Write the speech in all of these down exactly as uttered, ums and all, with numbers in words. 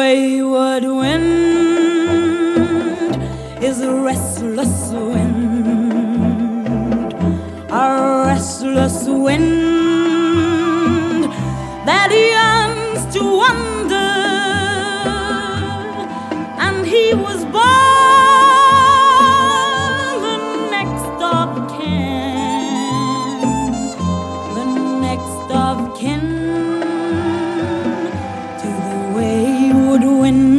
wayward wind is a restless wind, a restless wind that yearns to wander, and he was born the next of kin, the next of kin to the wayward wind.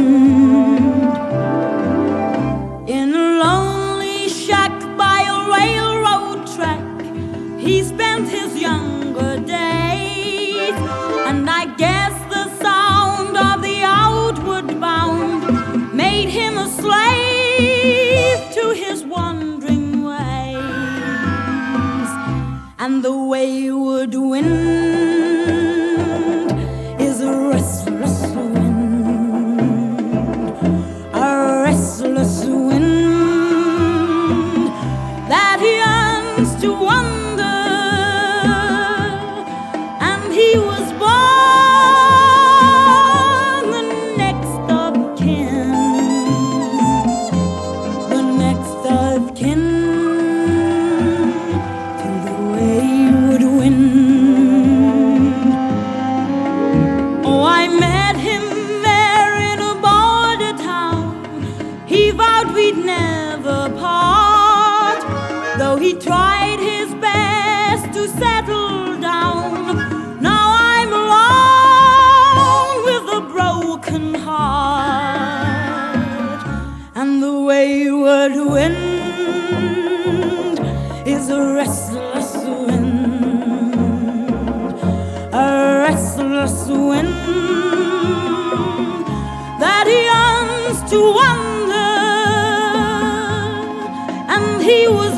In a lonely shack by a railroad track, he spent his younger days, and I guess the sound of the outward bound made him a slave to his wandering ways. And the wayward wind is a restless wind, a restless wind that yearns to wander, and he was born the next of kin, the next of kin to the wayward wind. Oh, I met him there in a border town. He vowed we'd never part, though he tried his best to settle down. Now I'm alone with a broken heart, and the wayward wind is a restless wind, a restless wind that yearns to wander, and he was